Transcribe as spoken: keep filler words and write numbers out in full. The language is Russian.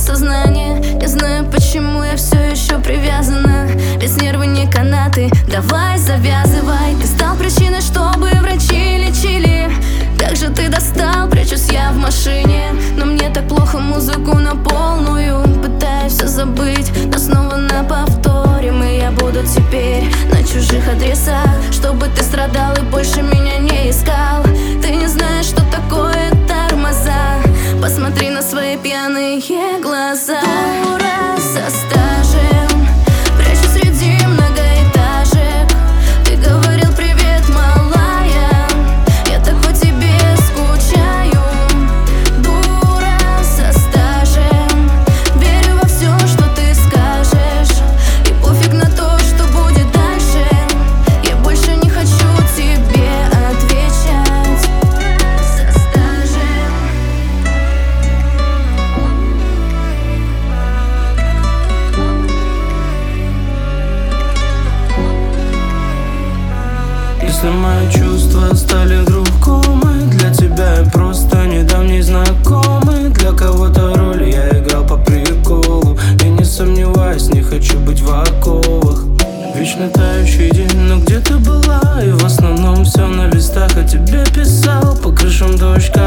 сознание. Не знаю, почему я все еще привязана. Без нервы не канаты, давай завязывай. Ты стал причиной, чтобы врачи лечили. Как же ты достал, прячусь я в машине. Но мне так плохо, музыку на полную. Пытаюсь все забыть, но снова на повторе. И я буду теперь на чужих адресах, чтобы ты страдал и больше меня не искал. Ты не знаешь, что такое тормоза. Посмотри на свои пьяные глаза. Дура со стажем, прячусь среди многоэтажек. Ты говорил привет, малая, я так по тебе скучаю. Дура со стажем, верю во все, что ты скажешь. И пофиг на то, что будет дальше. Я больше не хочу тебе отвечать. Со стажем. Если мои чувства стали вдруг комой, для тебя я просто недавний знакомый. Для кого-то роль я играл по приколу. И не сомневаюсь, не хочу быть в оковах. Вечно тающий день, но где ты была? И в основном все на листах о тебе писал. По крышам дождь,